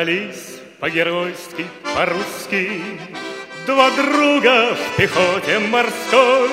дрались по-геройски, по-русски, два друга в пехоте морской.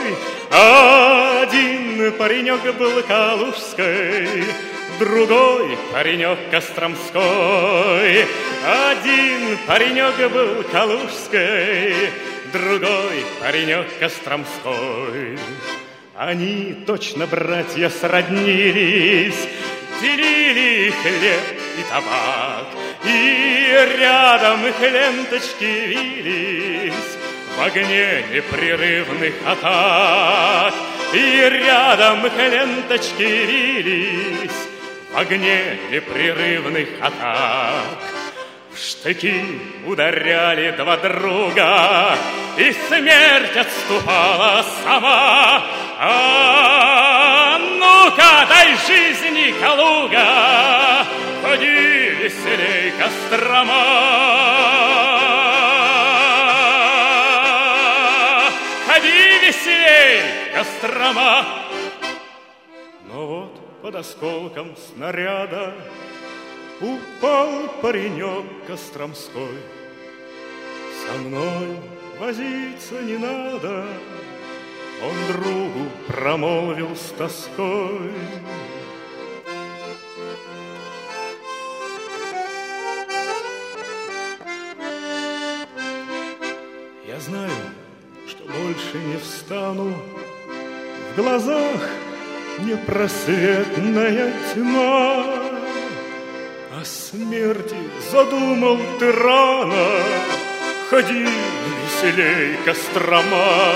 Один паренек был калужской, другой паренек костромской. Один паренек был калужской, другой паренек костромской. Они точно братья сроднились, делили хлеб и табак, и рядом их ленточки вились в огне непрерывных атак. И рядом их ленточки вились в огне непрерывных атак. В штыки ударяли два друга, и смерть отступала сама. А ну-ка, дай жизни, Калуга, ходи веселей, Кострома. Ходи веселей, Кострома. Но вот под осколком снаряда упал паренек костромской. Со мной возиться не надо, он другу промолвил с тоской. Я знаю, что больше не встану, в глазах непросветная тьма. О смерти задумал ты рано, ходи веселей, Кострома.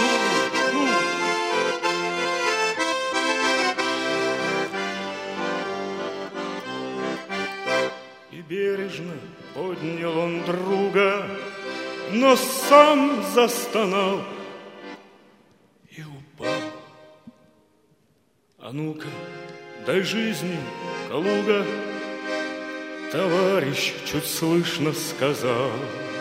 И бережно поднял он друга, но сам застонал и упал. А ну-ка, дай жизни, Калуга, товарищ чуть слышно сказал.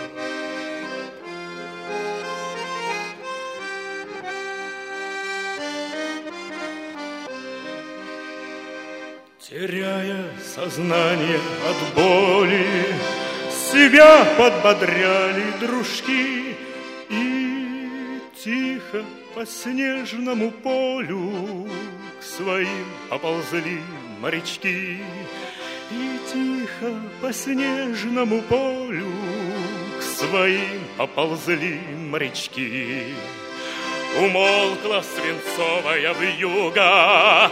Теряя сознание от боли, себя подбодряли дружки, и тихо по снежному полю к своим поползли морячки. И тихо по снежному полю к своим поползли морячки. Умолкла свинцовая вьюга,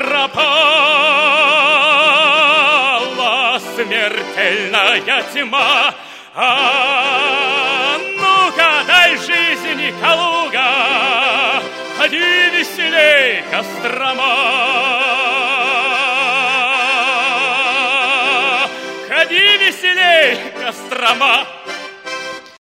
пропала смертельная тьма. А ну-ка, дай жизни, Калуга, ходи веселей, Кострома. Ходи веселей, Кострома.